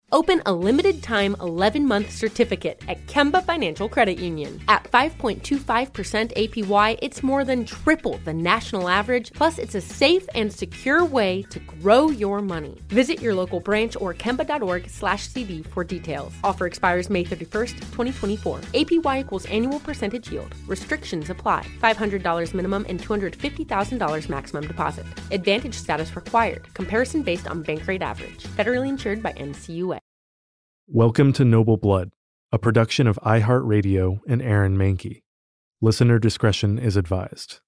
Open a limited-time 11-month certificate at Kemba Financial Credit Union. At 5.25% APY, it's more than triple the national average, plus it's a safe and secure way to grow your money. Visit your local branch or kemba.org/CD for details. Offer expires May 31st, 2024. APY equals annual percentage yield. Restrictions apply. $500 minimum and $250,000 maximum deposit. Advantage status required. Comparison based on bank rate average. Federally insured by NCUA. Welcome to Noble Blood, a production of iHeartRadio and Aaron Mahnke. Listener discretion is advised.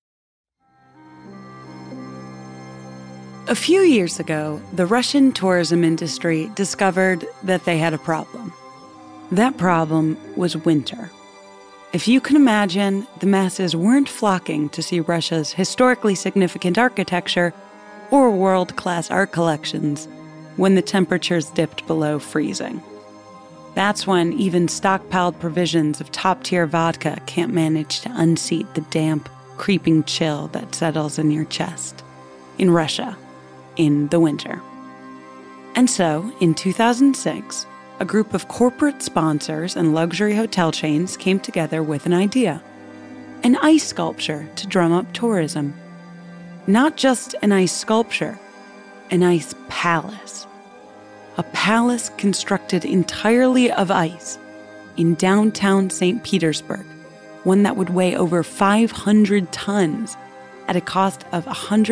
A few years ago, the Russian tourism industry discovered that they had a problem. That problem was winter. If you can imagine, the masses weren't flocking to see Russia's historically significant architecture or world-class art collections when the temperatures dipped below freezing. That's when even stockpiled provisions of top-tier vodka can't manage to unseat the damp, creeping chill that settles in your chest. In Russia, in the winter. And so, in 2006, a group of corporate sponsors and luxury hotel chains came together with an idea. An ice sculpture to drum up tourism. Not just an ice sculpture, an ice palace. A palace constructed entirely of ice in downtown St. Petersburg, one that would weigh over 500 tons at a cost of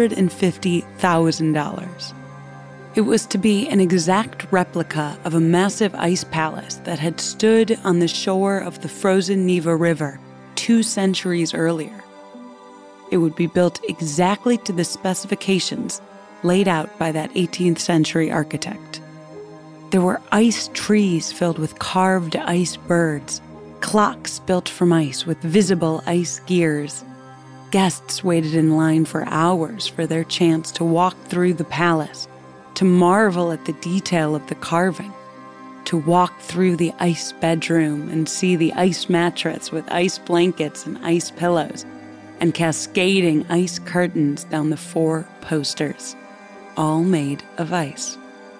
$150,000. It was to be an exact replica of a massive ice palace that had stood on the shore of the frozen Neva River 2 centuries earlier. It would be built exactly to the specifications laid out by that 18th century architect. There were ice trees filled with carved ice birds, clocks built from ice with visible ice gears. Guests waited in line for hours for their chance to walk through the palace, to marvel at the detail of the carving, to walk through the ice bedroom and see the ice mattress with ice blankets and ice pillows, and cascading ice curtains down the 4 posters, all made of ice.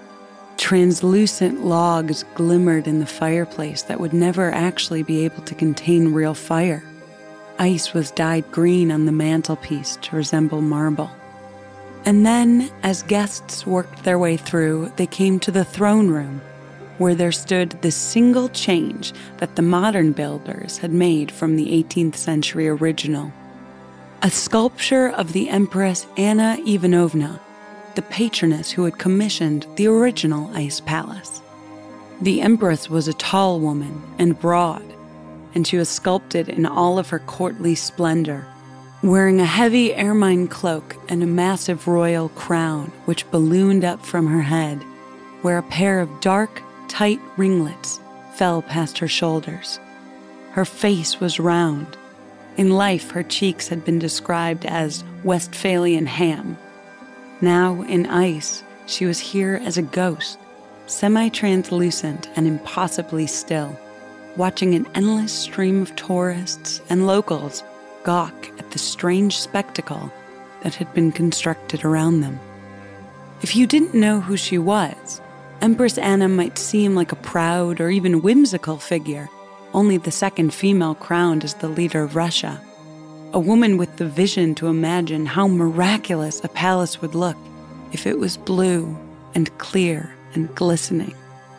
Translucent logs glimmered in the fireplace that would never actually be able to contain real fire. Ice was dyed green on the mantelpiece to resemble marble. And then, as guests worked their way through, they came to the throne room, where there stood the single change that the modern builders had made from the 18th century original. A sculpture of the Empress Anna Ivanovna, the patroness who had commissioned the original ice palace. The empress was a tall woman and broad, and she was sculpted in all of her courtly splendor, wearing a heavy ermine cloak and a massive royal crown which ballooned up from her head, where a pair of dark, tight ringlets fell past her shoulders. Her face was round. In life, her cheeks had been described as Westphalian ham. Now, in ice, she was here as a ghost, semi-translucent and impossibly still, watching an endless stream of tourists and locals gawk at the strange spectacle that had been constructed around them. If you didn't know who she was, Empress Anna might seem like a proud or even whimsical figure, only the second female crowned as the leader of Russia. A woman with the vision to imagine how miraculous a palace would look if it was blue and clear and glistening.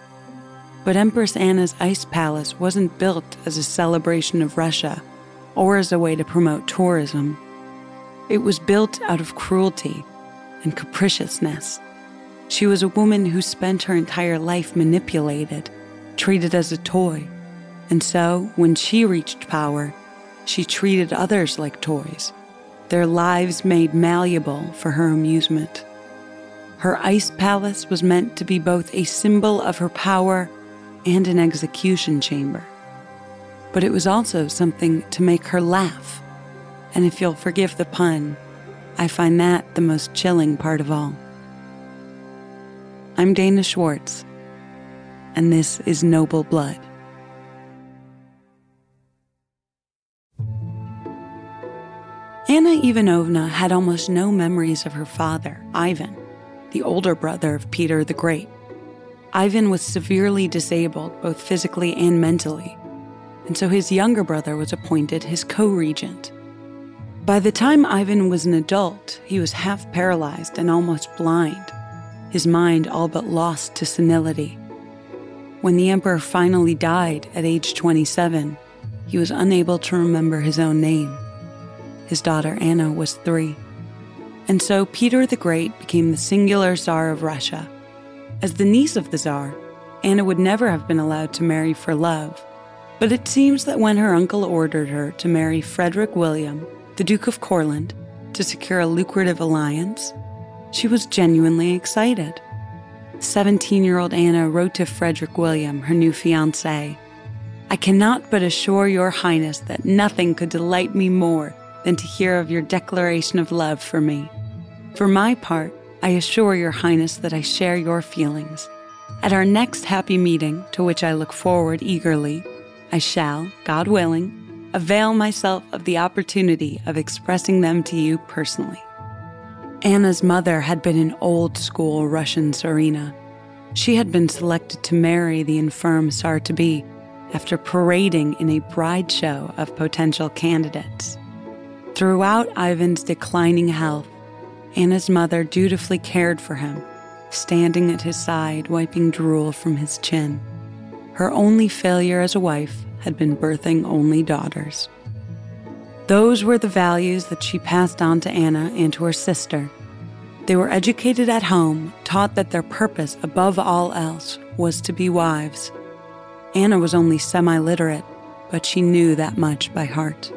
But Empress Anna's ice palace wasn't built as a celebration of Russia or as a way to promote tourism. It was built out of cruelty and capriciousness. She was a woman who spent her entire life manipulated, treated as a toy, and so when she reached power, she treated others like toys, their lives made malleable for her amusement. Her ice palace was meant to be both a symbol of her power and an execution chamber. But it was also something to make her laugh. And if you'll forgive the pun, I find that the most chilling part of all. I'm Dana Schwartz, and this is Noble Blood. Anna Ivanovna had almost no memories of her father, Ivan, the older brother of Peter the Great. Ivan was severely disabled, both physically and mentally, and so his younger brother was appointed his co-regent. By the time Ivan was an adult, he was half paralyzed and almost blind, his mind all but lost to senility. When the emperor finally died at age 27, he was unable to remember his own name. His daughter Anna was 3. And so Peter the Great became the singular Tsar of Russia. As the niece of the Tsar, Anna would never have been allowed to marry for love, but it seems that when her uncle ordered her to marry Frederick William, the Duke of Courland, to secure a lucrative alliance, she was genuinely excited. 17-year-old Anna wrote to Frederick William, her new fiancé, "I cannot but assure your highness that nothing could delight me more than to hear of your declaration of love for me. For my part, I assure your highness that I share your feelings. At our next happy meeting, to which I look forward eagerly, I shall, God willing, avail myself of the opportunity of expressing them to you personally." Anna's mother had been an old-school Russian Tsarina. She had been selected to marry the infirm Tsar-to-be after parading in a bride show of potential candidates. Throughout Ivan's declining health, Anna's mother dutifully cared for him, standing at his side, wiping drool from his chin. Her only failure as a wife had been birthing only daughters. Those were the values that she passed on to Anna and to her sister. They were educated at home, taught that their purpose above all else was to be wives. Anna was only semi-literate, but she knew that much by heart.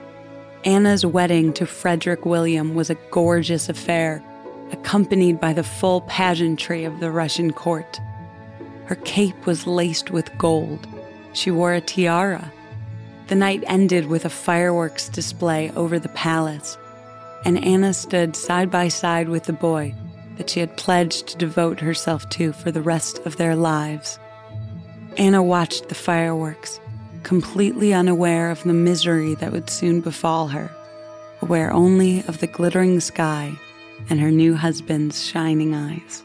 Anna's wedding to Frederick William was a gorgeous affair, accompanied by the full pageantry of the Russian court. Her cape was laced with gold. She wore a tiara. The night ended with a fireworks display over the palace, and Anna stood side by side with the boy that she had pledged to devote herself to for the rest of their lives. Anna watched the fireworks, completely unaware of the misery that would soon befall her, aware only of the glittering sky and her new husband's shining eyes.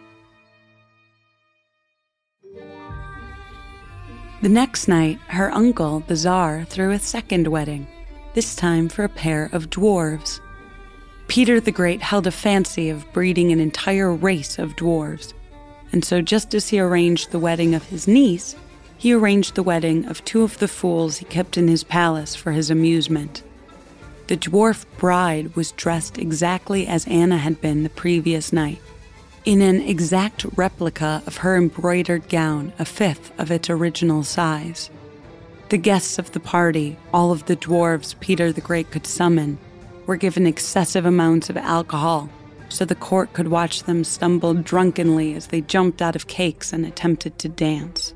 The next night, her uncle, the Tsar, threw a second wedding, this time for a pair of dwarves. Peter the Great held a fancy of breeding an entire race of dwarves, and so just as he arranged the wedding of his niece, he arranged the wedding of 2 of the fools he kept in his palace for his amusement. The dwarf bride was dressed exactly as Anna had been the previous night, in an exact replica of her embroidered gown, a 5th of its original size. The guests of the party, all of the dwarves Peter the Great could summon, were given excessive amounts of alcohol, so the court could watch them stumble drunkenly as they jumped out of cakes and attempted to dance.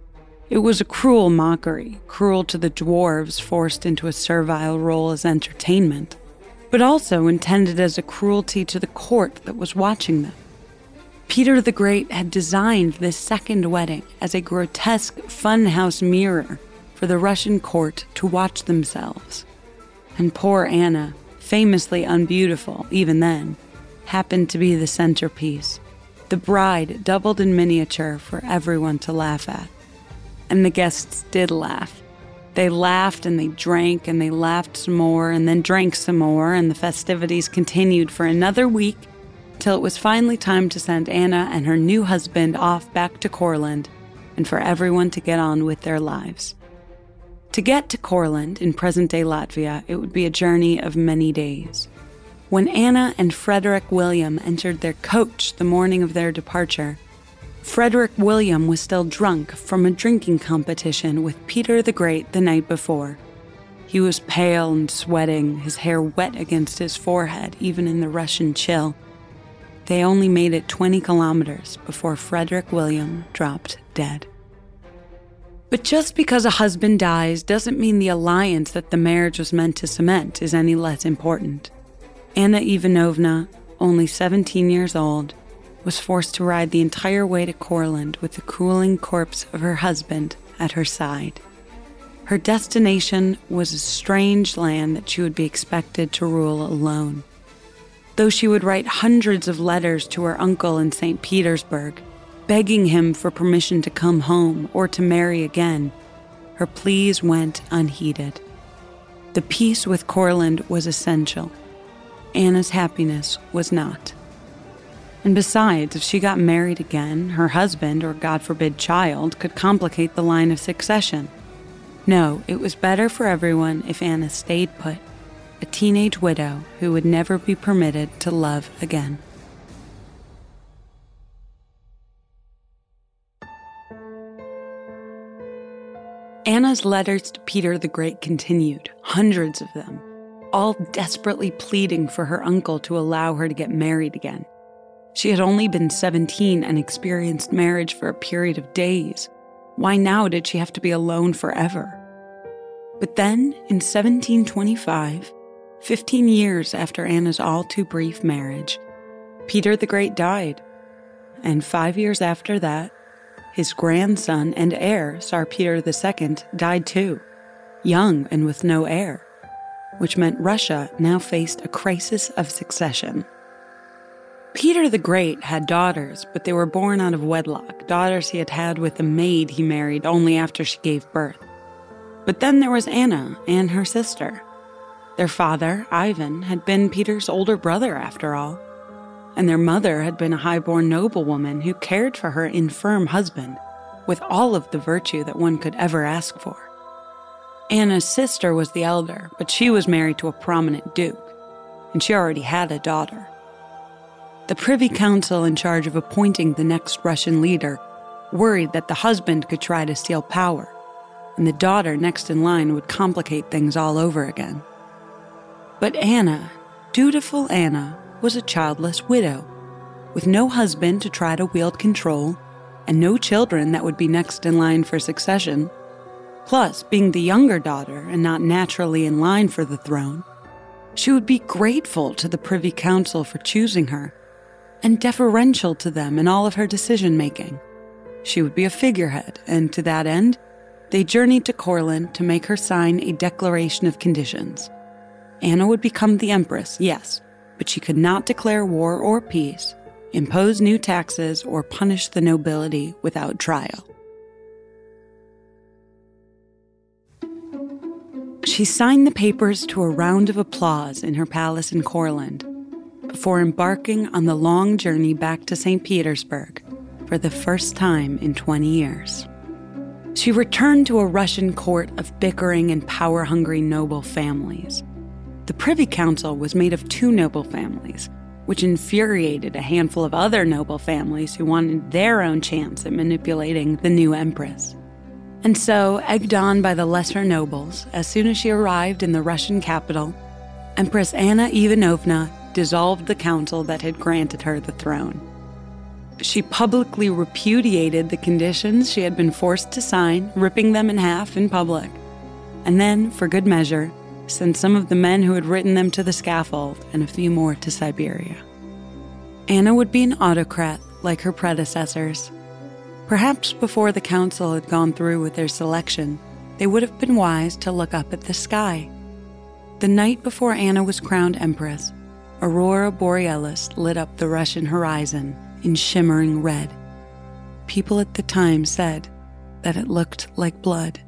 It was a cruel mockery, cruel to the dwarves forced into a servile role as entertainment, but also intended as a cruelty to the court that was watching them. Peter the Great had designed this second wedding as a grotesque funhouse mirror for the Russian court to watch themselves. And poor Anna, famously unbeautiful even then, happened to be the centerpiece, the bride doubled in miniature for everyone to laugh at. And the guests did laugh. They laughed and they drank and they laughed some more and then drank some more, and the festivities continued for another week till it was finally time to send Anna and her new husband off back to Courland and for everyone to get on with their lives. To get to Courland, in present-day Latvia, it would be a journey of many days. When Anna and Frederick William entered their coach the morning of their departure, Frederick William was still drunk from a drinking competition with Peter the Great the night before. He was pale and sweating, his hair wet against his forehead, even in the Russian chill. They only made it 20 kilometers before Frederick William dropped dead. But just because a husband dies doesn't mean the alliance that the marriage was meant to cement is any less important. Anna Ivanovna, only 17 years old, was forced to ride the entire way to Courland with the cooling corpse of her husband at her side. Her destination was a strange land that she would be expected to rule alone. Though she would write hundreds of letters to her uncle in St. Petersburg, begging him for permission to come home or to marry again. Her pleas went unheeded. The peace with Courland was essential. Anna's happiness was not. And besides, if she got married again, her husband, or God forbid child, could complicate the line of succession. No, it was better for everyone if Anna stayed put, a teenage widow who would never be permitted to love again. Anna's letters to Peter the Great continued, hundreds of them, all desperately pleading for her uncle to allow her to get married again. She had only been 17 and experienced marriage for a period of days. Why now did she have to be alone forever? But then, in 1725, 15 years after Anna's all-too-brief marriage, Peter the Great died. And 5 years after that, his grandson and heir, Tsar Peter II, died too, young and with no heir, which meant Russia now faced a crisis of succession. Peter the Great had daughters, but they were born out of wedlock, daughters he had had with a maid he married only after she gave birth. But then there was Anna and her sister. Their father, Ivan, had been Peter's older brother after all, and their mother had been a high-born noblewoman who cared for her infirm husband with all of the virtue that one could ever ask for. Anna's sister was the elder, but she was married to a prominent duke, and she already had a daughter. The Privy Council in charge of appointing the next Russian leader worried that the husband could try to steal power, and the daughter next in line would complicate things all over again. But Anna, dutiful Anna, was a childless widow, with no husband to try to wield control, and no children that would be next in line for succession. Plus, being the younger daughter and not naturally in line for the throne, she would be grateful to the Privy Council for choosing her, and deferential to them in all of her decision-making. She would be a figurehead, and to that end, they journeyed to Courland to make her sign a declaration of conditions. Anna would become the empress, yes, but she could not declare war or peace, impose new taxes, or punish the nobility without trial. She signed the papers to a round of applause in her palace in Courland before embarking on the long journey back to St. Petersburg for the first time in 20 years. She returned to a Russian court of bickering and power-hungry noble families. The Privy Council was made of two noble families, which infuriated a handful of other noble families who wanted their own chance at manipulating the new empress. And so, egged on by the lesser nobles, as soon as she arrived in the Russian capital, Empress Anna Ivanovna dissolved the council that had granted her the throne. She publicly repudiated the conditions she had been forced to sign, ripping them in half in public, and then, for good measure, sent some of the men who had written them to the scaffold and a few more to Siberia. Anna would be an autocrat like her predecessors. Perhaps before the council had gone through with their selection, they would have been wise to look up at the sky. The night before Anna was crowned empress, Aurora Borealis lit up the Russian horizon in shimmering red. People at the time said that it looked like blood.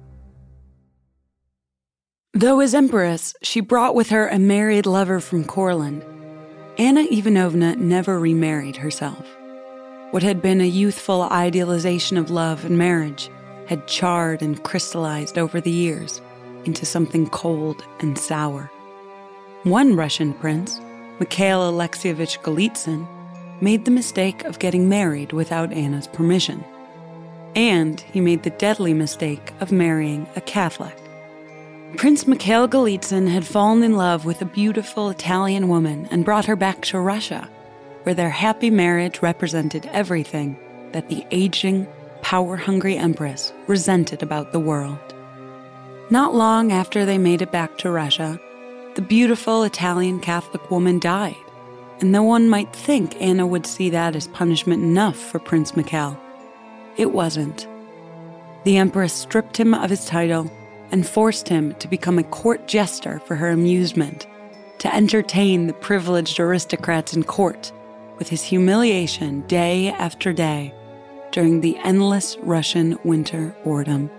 Though as empress, she brought with her a married lover from Courland, Anna Ivanovna never remarried herself. What had been a youthful idealization of love and marriage had charred and crystallized over the years into something cold and sour. One Russian prince, Mikhail Alexeyevich Golitsyn, made the mistake of getting married without Anna's permission. And he made the deadly mistake of marrying a Catholic. Prince Mikhail Golitsyn had fallen in love with a beautiful Italian woman and brought her back to Russia, where their happy marriage represented everything that the aging, power-hungry empress resented about the world. Not long after they made it back to Russia, the beautiful Italian Catholic woman died, and though one might think Anna would see that as punishment enough for Prince Mikhail, it wasn't. The empress stripped him of his title and forced him to become a court jester for her amusement, to entertain the privileged aristocrats in court with his humiliation day after day during the endless Russian winter boredom.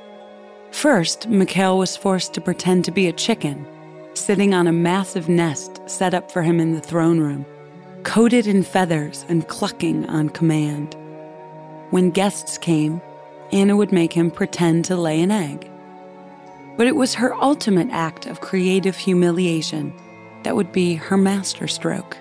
First, Mikhail was forced to pretend to be a chicken, sitting on a massive nest set up for him in the throne room, coated in feathers and clucking on command. When guests came, Anna would make him pretend to lay an egg. But it was her ultimate act of creative humiliation that would be her masterstroke.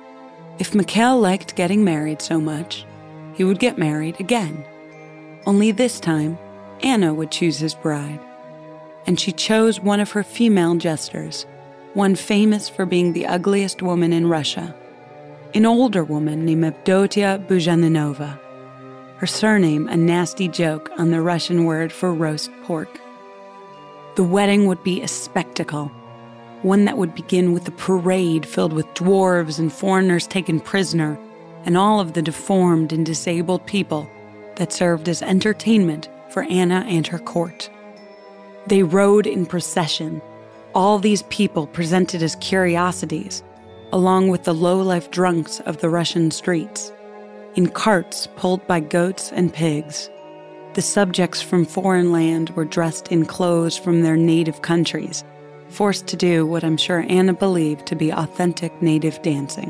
If Mikhail liked getting married so much, he would get married again. Only this time, Anna would choose his bride. And she chose one of her female jesters, one famous for being the ugliest woman in Russia, an older woman named Avdotia Buzhaninova. Her surname a nasty joke on the Russian word for roast pork. The wedding would be a spectacle, one that would begin with a parade filled with dwarves and foreigners taken prisoner, and all of the deformed and disabled people that served as entertainment for Anna and her court. They rode in procession, all these people presented as curiosities, along with the low-life drunks of the Russian streets, in carts pulled by goats and pigs. The subjects from foreign land were dressed in clothes from their native countries, forced to do what I'm sure Anna believed to be authentic native dancing.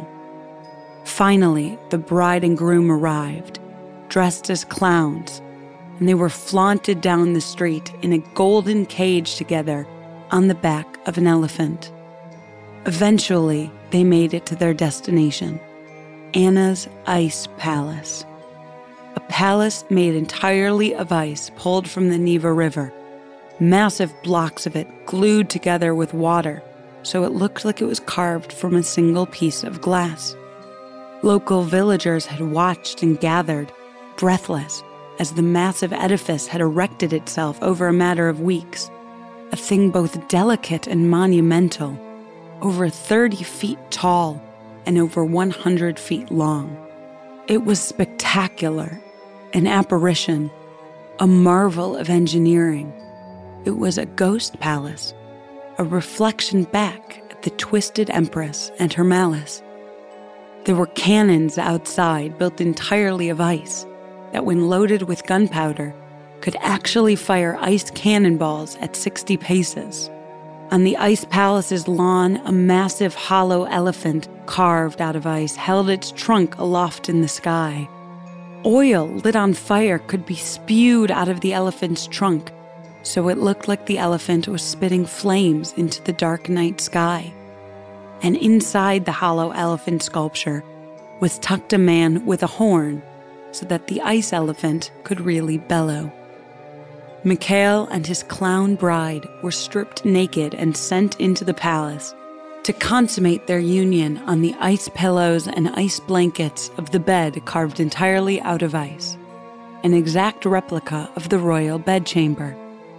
Finally, the bride and groom arrived, dressed as clowns, and they were flaunted down the street in a golden cage together on the back of an elephant. Eventually, they made it to their destination, Anna's ice palace. A palace made entirely of ice pulled from the Neva River, massive blocks of it glued together with water so it looked like it was carved from a single piece of glass. Local villagers had watched and gathered, breathless, as the massive edifice had erected itself over a matter of weeks, a thing both delicate and monumental, over 30 feet tall and over 100 feet long. It was spectacular, an apparition, a marvel of engineering. It was a ghost palace, a reflection back at the twisted empress and her malice. There were cannons outside built entirely of ice that, when loaded with gunpowder, could actually fire ice cannonballs at 60 paces. On the ice palace's lawn, a massive hollow elephant carved out of ice held its trunk aloft in the sky. Oil lit on fire could be spewed out of the elephant's trunk, so it looked like the elephant was spitting flames into the dark night sky. And inside the hollow elephant sculpture was tucked a man with a horn, so that the ice elephant could really bellow. Mikhail and his clown bride were stripped naked and sent into the palace to consummate their union on the ice pillows and ice blankets of the bed carved entirely out of ice, an exact replica of the royal bedchamber.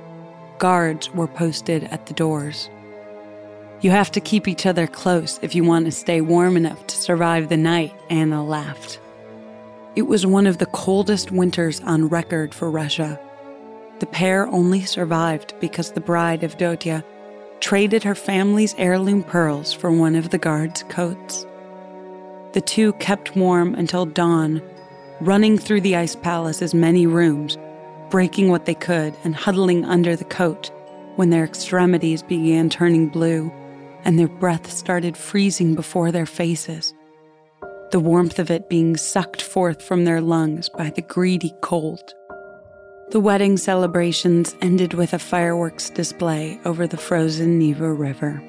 Guards were posted at the doors. You have to keep each other close if you want to stay warm enough to survive the night, Anna laughed. It was one of the coldest winters on record for Russia. The pair only survived because the bride, Avdotia, traded her family's heirloom pearls for one of the guards' coats. The two kept warm until dawn, running through the ice palace's many rooms, breaking what they could and huddling under the coat when their extremities began turning blue and their breath started freezing before their faces, the warmth of it being sucked forth from their lungs by the greedy cold. The wedding celebrations ended with a fireworks display over the frozen Neva River.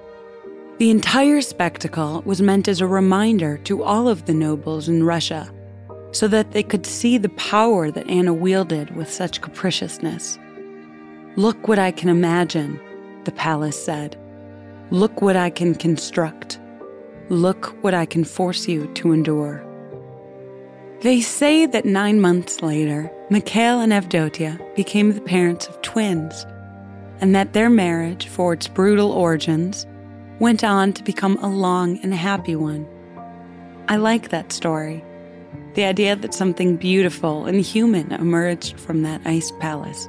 The entire spectacle was meant as a reminder to all of the nobles in Russia, so that they could see the power that Anna wielded with such capriciousness. "Look what I can imagine," the palace said. "Look what I can construct. Look what I can force you to endure." They say that 9 months later, Mikhail and Avdotia became the parents of twins, and that their marriage, for its brutal origins, went on to become a long and happy one. I like that story. The idea that something beautiful and human emerged from that ice palace.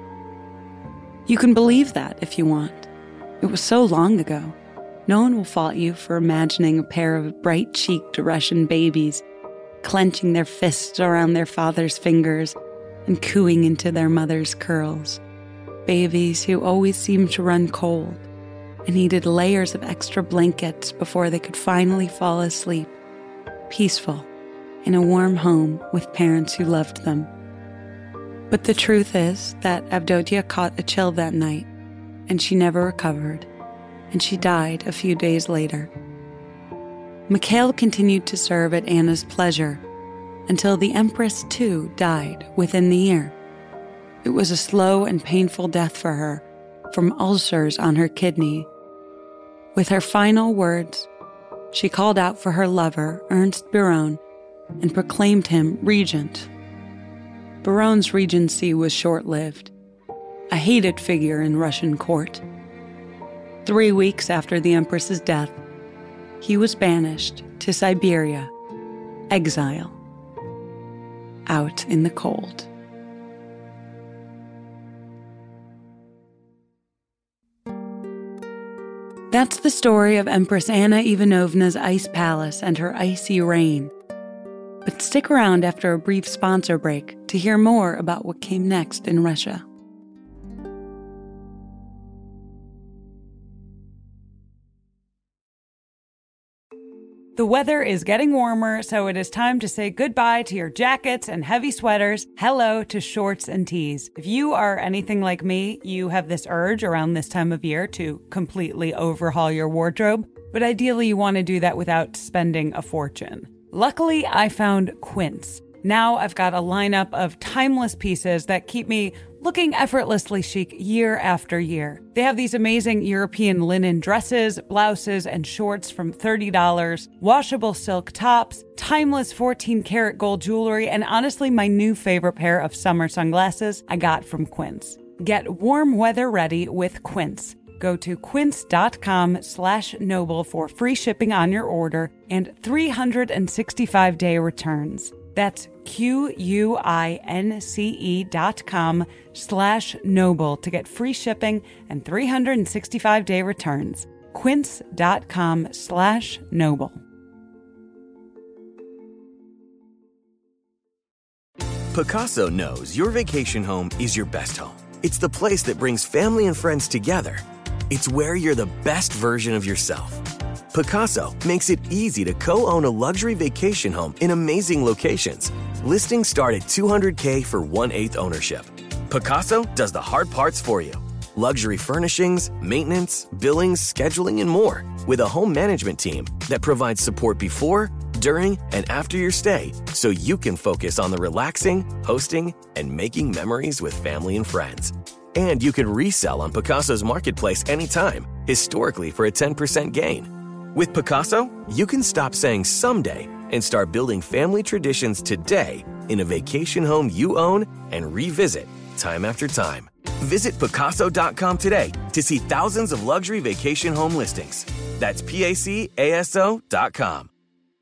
You can believe that if you want. It was so long ago. No one will fault you for imagining a pair of bright-cheeked Russian babies clenching their fists around their father's fingers and cooing into their mother's curls. Babies who always seemed to run cold and needed layers of extra blankets before they could finally fall asleep, peaceful, in a warm home with parents who loved them. But the truth is that Avdotia caught a chill that night, and she never recovered, and she died a few days later. Mikhail continued to serve at Anna's pleasure until the Empress, too, died within the year. It was a slow and painful death for her, from ulcers on her kidney. With her final words, she called out for her lover, Ernst Biron, and proclaimed him regent. Biron's regency was short-lived, a hated figure in Russian court. 3 weeks after the Empress's death, he was banished to Siberia, exile, out in the cold. That's the story of Empress Anna Ivanovna's ice palace and her icy reign. But stick around after a brief sponsor break to hear more about what came next in Russia. The weather is getting warmer, so it is time to say goodbye to your jackets and heavy sweaters. Hello to shorts and tees. If you are anything like me, you have this urge around this time of year to completely overhaul your wardrobe, but ideally you want to do that without spending a fortune. Luckily, I found Quince. Now I've got a lineup of timeless pieces that keep me looking effortlessly chic year after year. They have these amazing European linen dresses, blouses, and shorts from $30, washable silk tops, timeless 14-karat gold jewelry, and honestly, my new favorite pair of summer sunglasses I got from Quince. Get warm weather ready with Quince. Go to quince.com/noble for free shipping on your order and 365-day returns. That's QUINCE.com/noble to get free shipping and 365-day returns. Quince.com/noble. Pacaso knows your vacation home is your best home. It's the place that brings family and friends together. It's where you're the best version of yourself. Pacaso makes it easy to co-own a luxury vacation home in amazing locations. Listings start at $200K for 1/8 ownership. Pacaso does the hard parts for you. Luxury furnishings, maintenance, billings, scheduling, and more. With a home management team that provides support before, during, and after your stay so you can focus on the relaxing, hosting, and making memories with family and friends. And you can resell on Pacaso's marketplace anytime, historically for a 10% gain. With Pacaso, you can stop saying someday and start building family traditions today in a vacation home you own and revisit time after time. Visit Pacaso.com today to see thousands of luxury vacation home listings. That's PACASO.com.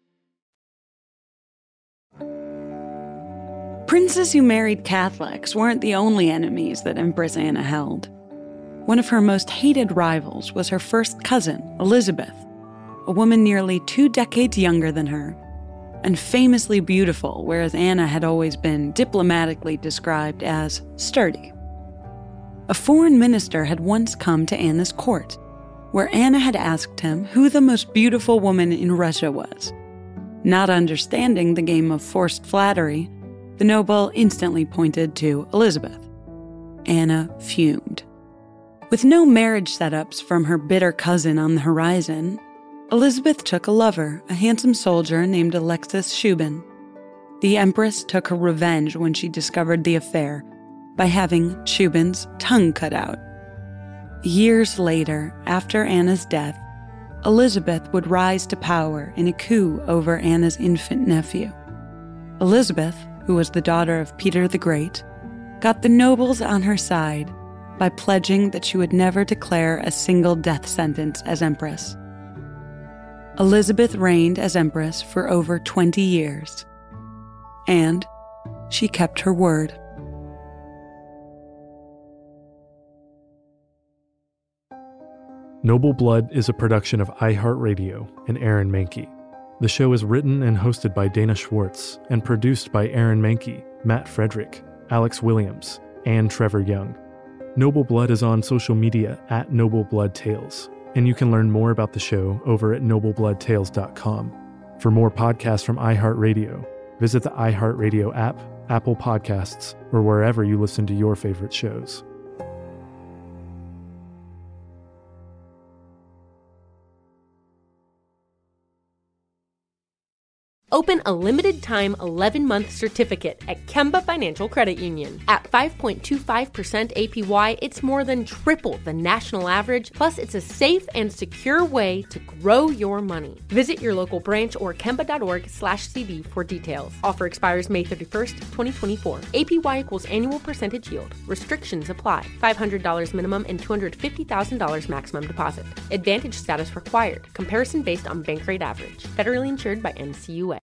Princes who married Catholics weren't the only enemies that Empress Anna held. One of her most hated rivals was her first cousin, Elizabeth, a woman nearly 2 decades younger than her, and famously beautiful, whereas Anna had always been diplomatically described as sturdy. A foreign minister had once come to Anna's court, where Anna had asked him who the most beautiful woman in Russia was. Not understanding the game of forced flattery, the noble instantly pointed to Elizabeth. Anna fumed. With no marriage setups from her bitter cousin on the horizon, Elizabeth took a lover, a handsome soldier named Alexis Shubin. The Empress took her revenge when she discovered the affair by having Shubin's tongue cut out. Years later, after Anna's death, Elizabeth would rise to power in a coup over Anna's infant nephew. Elizabeth, who was the daughter of Peter the Great, got the nobles on her side by pledging that she would never declare a single death sentence as Empress. Elizabeth reigned as Empress for over 20 years, and she kept her word. Noble Blood is a production of iHeartRadio and Aaron Mahnke. The show is written and hosted by Dana Schwartz and produced by Aaron Mahnke, Matt Frederick, Alex Williams, and Trevor Young. Noble Blood is on social media at Noble Blood Tales, and you can learn more about the show over at noblebloodtales.com. For more podcasts from iHeartRadio, visit the iHeartRadio app, Apple Podcasts, or wherever you listen to your favorite shows. Open a limited-time 11-month certificate at Kemba Financial Credit Union. At 5.25% APY, it's more than triple the national average, plus it's a safe and secure way to grow your money. Visit your local branch or kemba.org/cd for details. Offer expires May 31st, 2024. APY equals annual percentage yield. Restrictions apply. $500 minimum and $250,000 maximum deposit. Advantage status required. Comparison based on bank rate average. Federally insured by NCUA.